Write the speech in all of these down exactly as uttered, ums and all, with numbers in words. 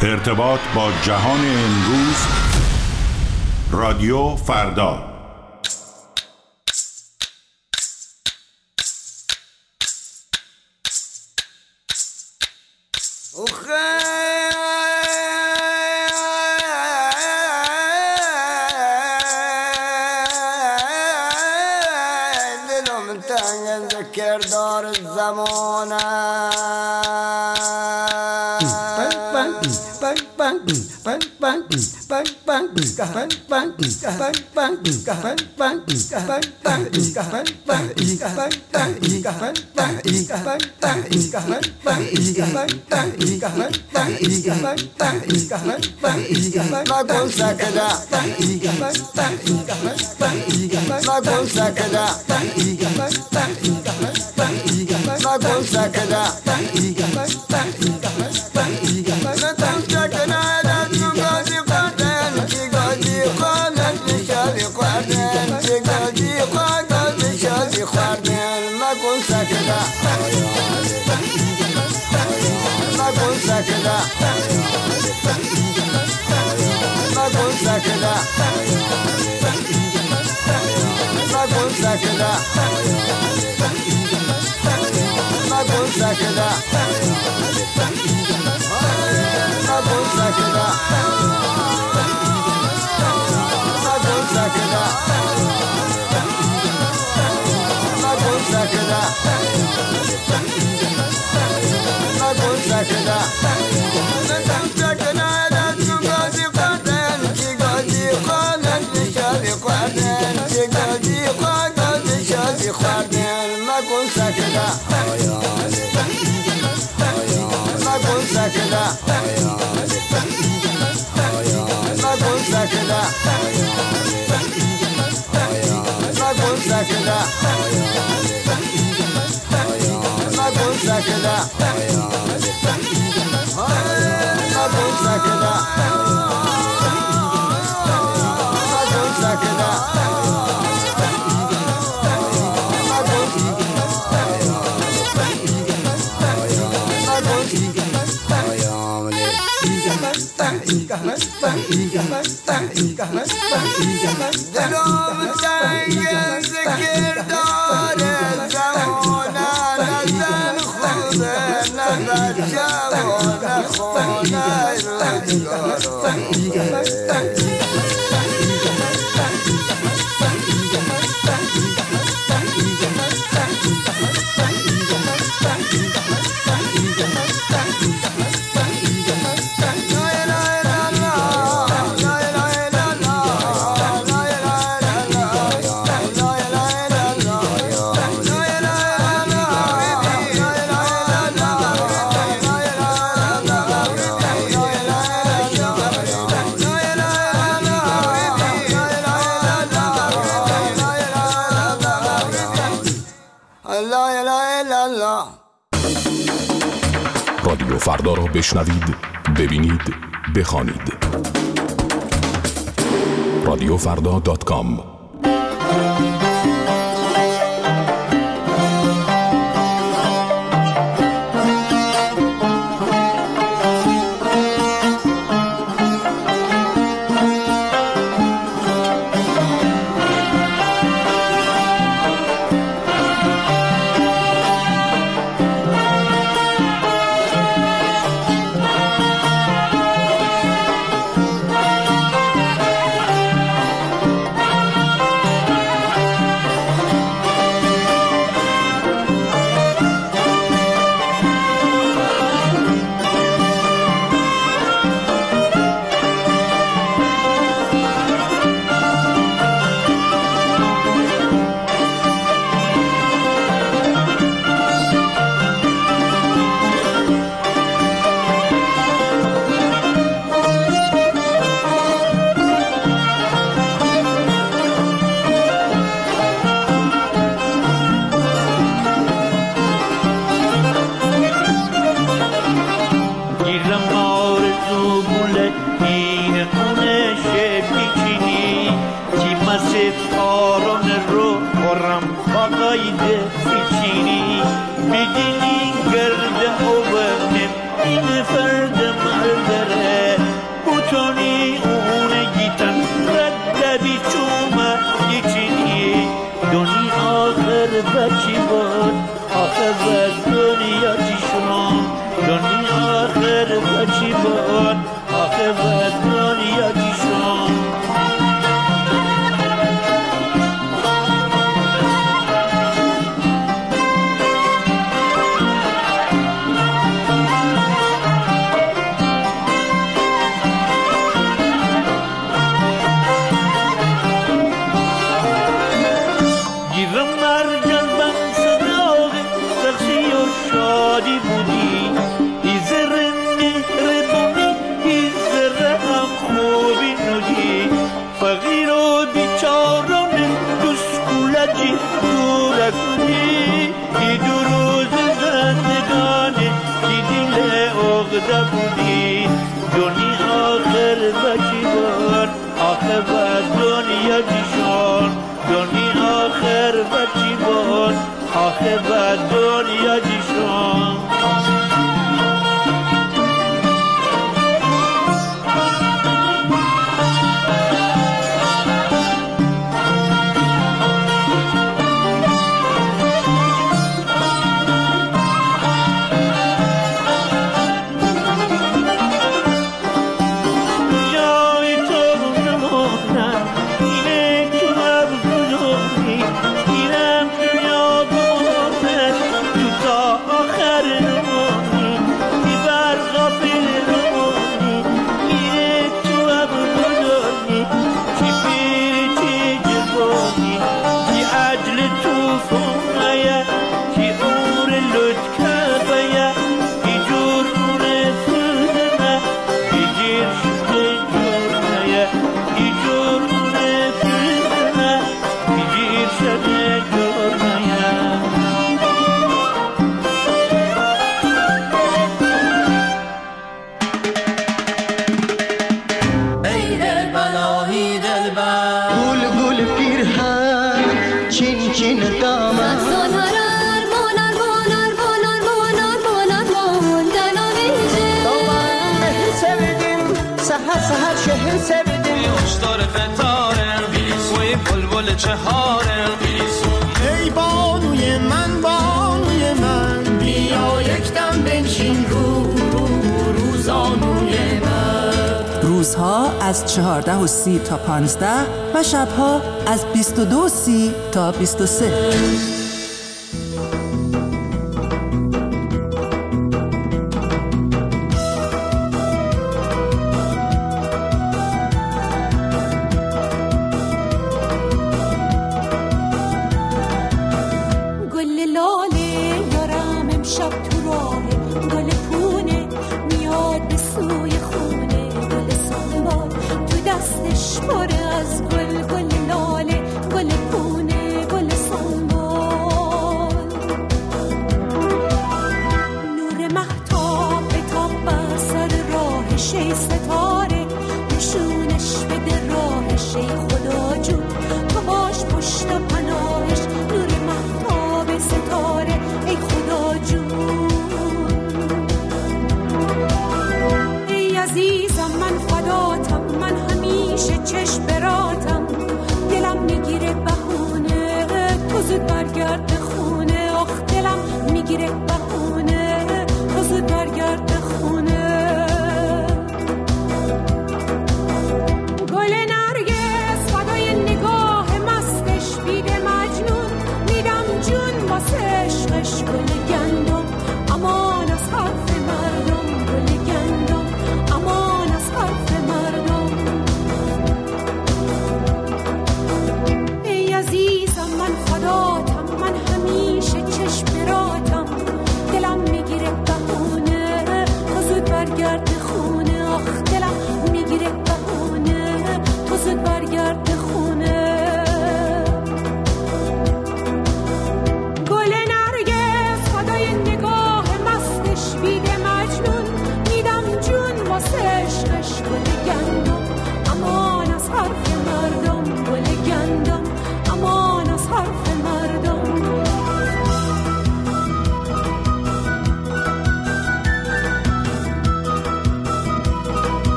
ارتباط با جهان امروز، رادیو فردا. کردار زمانه نکن سکده نکن سکده نکن سکده رادیو فردا را بشنوید، ببینید، بخوانید. رادیو فردا دات کام. Beginning girl the over him in the مردره بوتونی اونه گیتن ردبی چومه دیچینی دنی آخر بچی بود آخر دنیا چیشون دنی آخر بچی بود آخر دنیا چیشون بودی دنی آخر بچی بود آخر و دنیا جیشون دنی آخر بچی بود آخر و دنیا جیشون ای بانوی من بانوی من بیا یک دم بنشین رو رو روزانوی من روزها از چهارده و سی تا پانزده و شبها از بیست و دو و سی تا بیست و سه.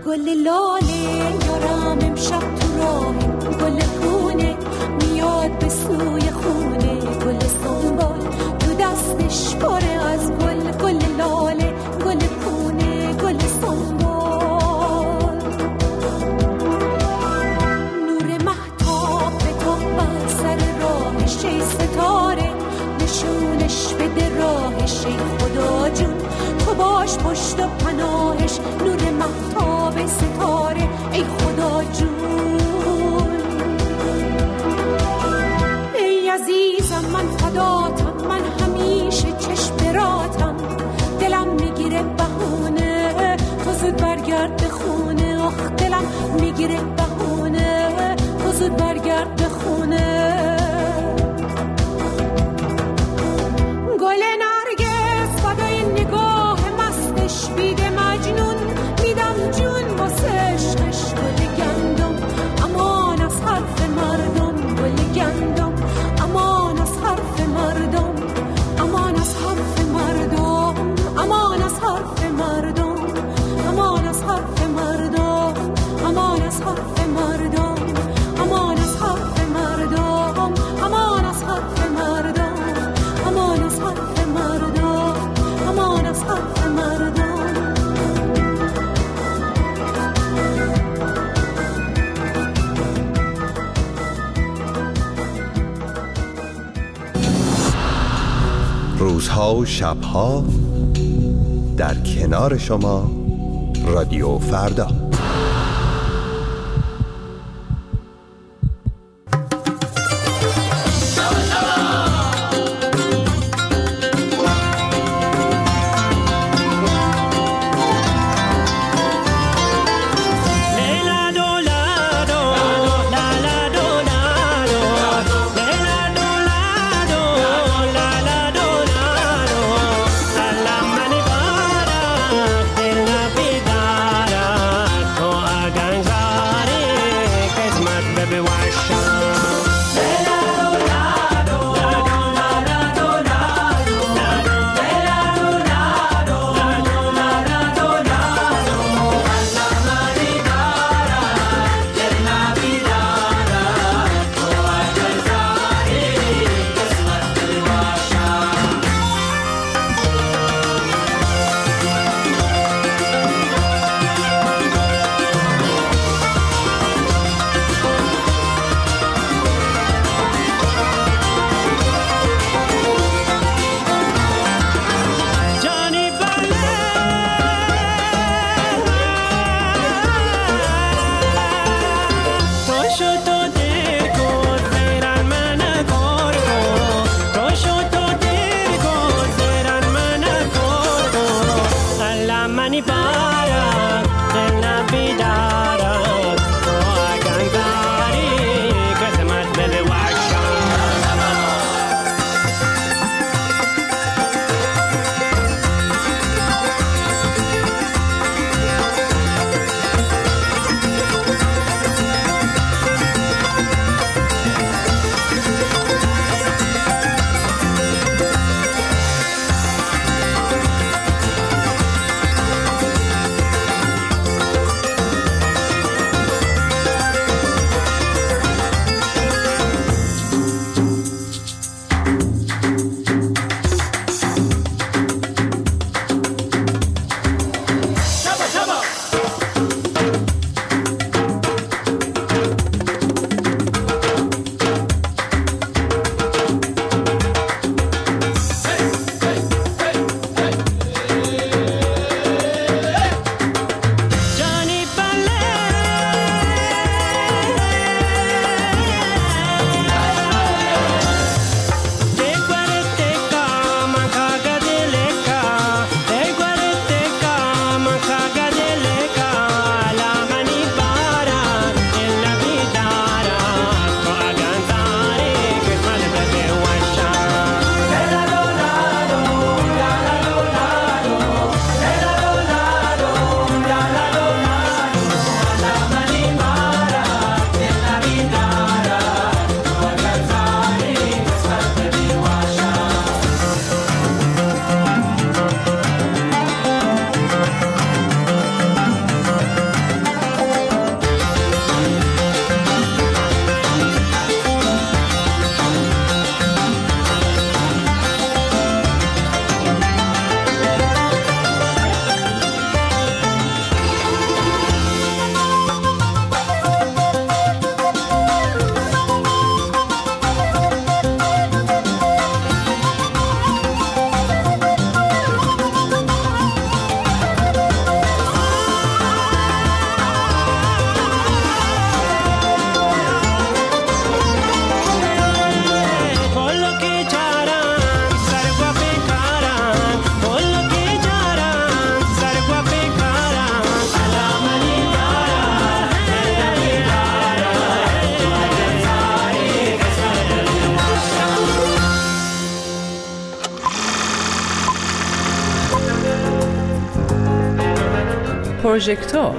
گل لاله یارم امشب تو راهه، گل خونه میاد به سوی خونه، گل سنبال تو دستش پره از گل، گل لاله گل خونه گل سنبال. نور مهتاب به تا بر سر راهش، ای ستاره نشونش بده راهش، ای خدا جون تو باش پشت و پناهش، نور مهتاب ستاره ای خدا جون. ای عزیزم من فداتم، من همیشه چشم براتم، دلم میگیره بهونه تو زود برگرد خونه، آخ دلم میگیره بهونه تو زود برگرد خونه. گل نرگس فدای نگاه مستش، بیده مجنون میدم جون واسه عشقش، گل گندم امان از حرف مردم، گل گندم امان از حرف مردم، امان از حرف مردم، امان از حرف مردم، امان از حرف مردم، امان از حرف مردم، امان از حرف مردم، امان از حرف مردم، امان از حرف مردم، امان از حرف مردم. روزها و شبها در کنار شما رادیو فردا. La پروژکتور.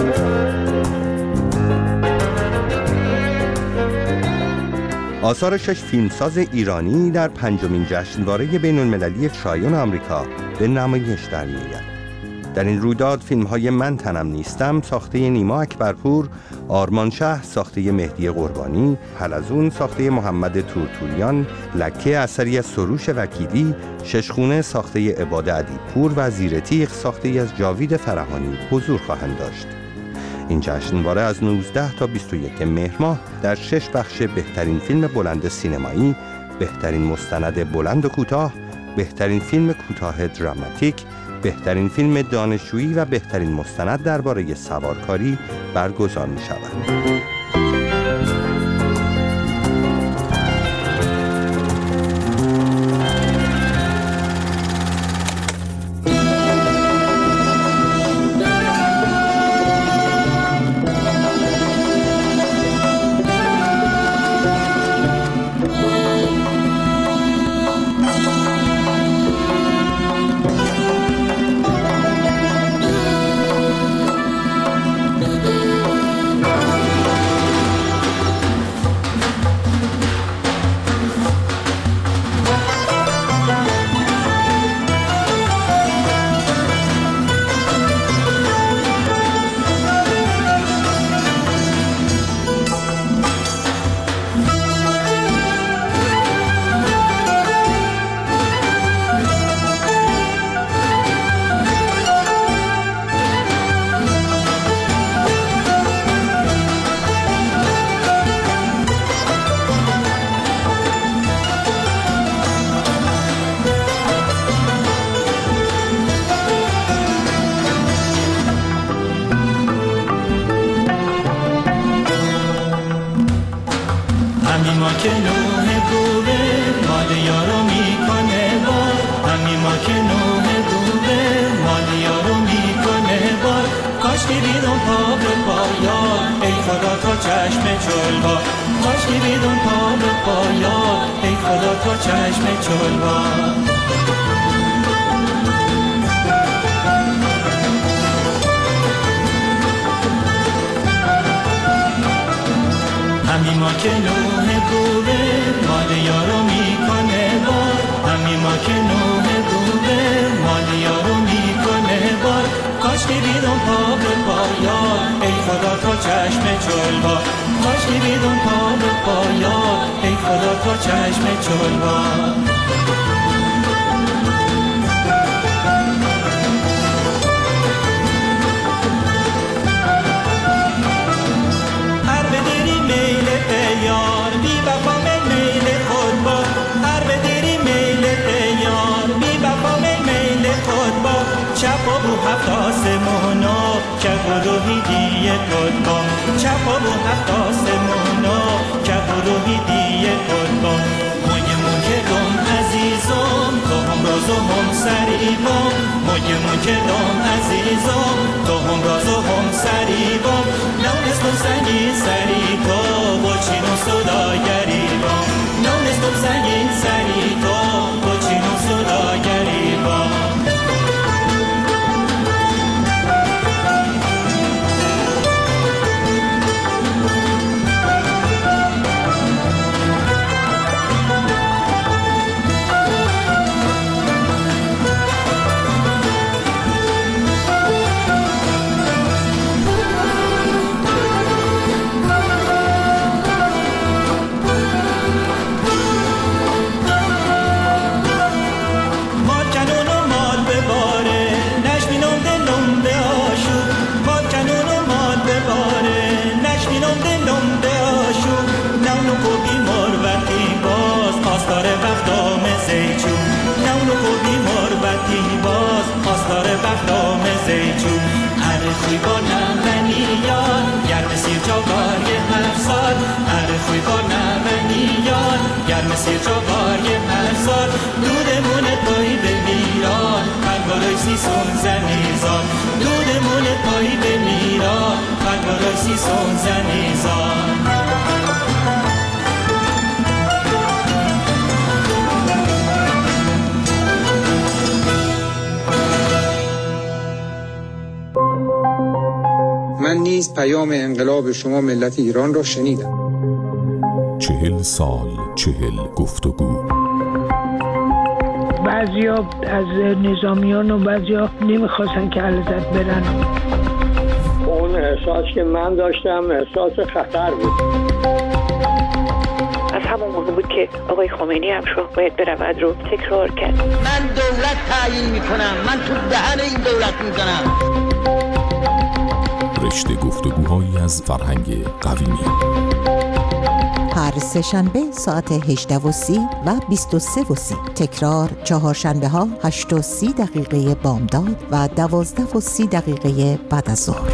آثار شش فیلمساز ایرانی در پنجمین جشنواره بین‌المللی شایان آمریکا به نمایش در می‌آید. در این رویداد فیلم‌های من تنم نیستم ساخته نیما اکبرپور، آرمان شه ساخته مهدی قربانی، حلزون ساخته محمد تورتوریان، لکه اثری از سروش وکیلی، ششخونه ساخته عباد ادیبپور و زیر تیغ ساخته از جاوید فرهانی حضور خواهند داشت. این جشنواره از نوزده تا بیست و یک مهر ماه در شش بخش بهترین فیلم بلند سینمایی، بهترین مستند بلند و کوتاه، بهترین فیلم کوتاه دراماتیک، بهترین فیلم دانشجویی و بهترین مستند درباره سوارکاری برگزار می شود. Thank you. پیام انقلاب شما ملت ایران را شنیدم. چهل سال، چهل گفتگو. بعضیا از نظامیان و بعضیا نمیخواستن که علیزاده برن. اون احساس که من داشتم احساس خطر بود. از همون موقع بود که آقای خمینی هم شو باید برود رو تکرار کرد. من دولت تعیین میکنم، من تو دهن این دولت میزنم. رشته گفتگوهایی از فرهنگ قویمی. هر سه شنبه ساعت هجده و سی و بیست و سه و سی. تکرار چهار شنبه ها هشت و سی دقیقه بامداد و دوازده و سی دقیقه بعد از ظهر.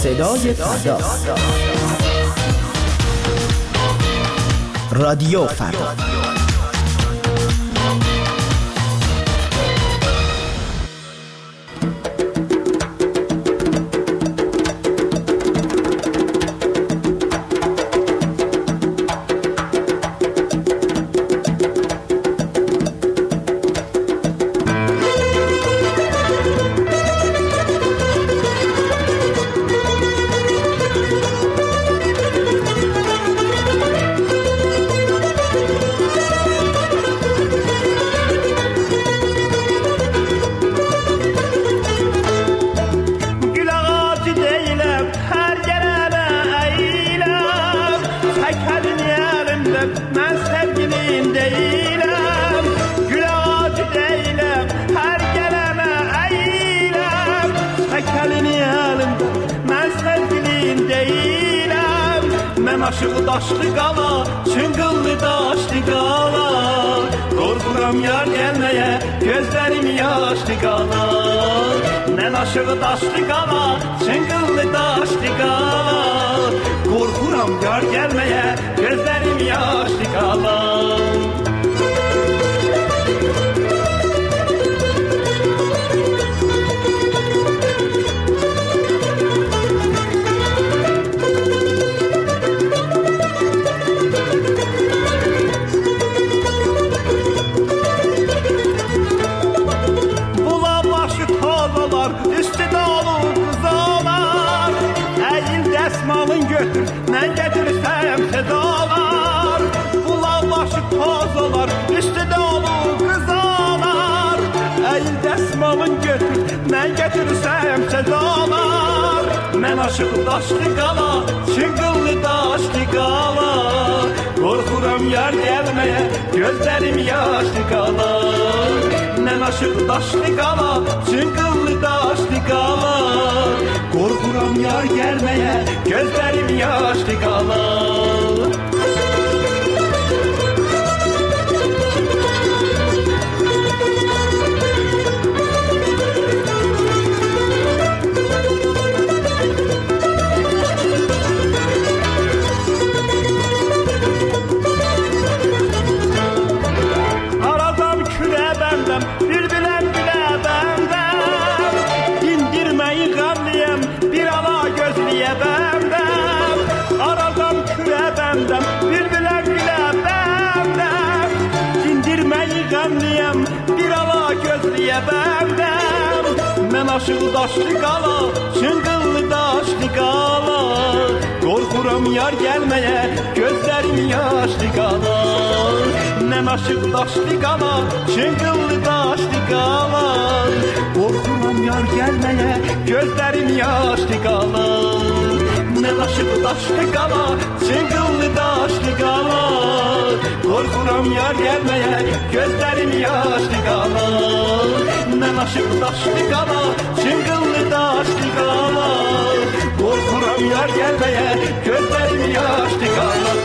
صدای فردا. رادیو فردا. Aşığı daşlı qala, çıngıllı daşlı qala. Qorxuram yar gəlməyə, gözlərim yaşlı qala. Mən aşığı daşlı qala, çıngıllı daşlı qala. Qorxuram yar gəlməyə, gözlərim yaşlı qala. Mən getirsəm sedalar, bulaq başı tozalar, üstüdə olur qızalar. Əyil dəsmalın götür, mən getirsəm sedalar. Mən aşıq daşlı qala, çıngıllı daşlı qala. Qorxuram yar gəlməyə, gözlərim yaşlı qala. Mən aşıq daşlı qala, çıngıllı daşlı qala. Qorxuram yar gəlməyə, gözlərim yaşlı qala. Aradam külə bəndəm, bülbüləm gülə bəndəm. Dindirməyi qəmliyəm, bir ala gözliyə bəndəm. Aradam külə bəndəm, bülbüləm gülə bəndəm. Dindirməyi qəmliyəm, bir ala gözliyə bəndəm. Mən aşığı daşlı qala, çıngıllı daşlı qala. Qorxuram yar gəlməyə, gözlərim yaşlı qala. Mən aşığı daşlı qala, çıngıllı daşlı qala. Qorxuram yar gəlməyə, gözlərim yaşlı qala. Mən aşığı daşlı qala, çıngıllı daşlı qala. Qorxuram yar gəlməyə, gözlərim yaşlı qala. Mən aşığı daşlı qala, çıngıllı daşlı qala. Qorxuram yar gəlməyə, gözlərim yaşlı qala.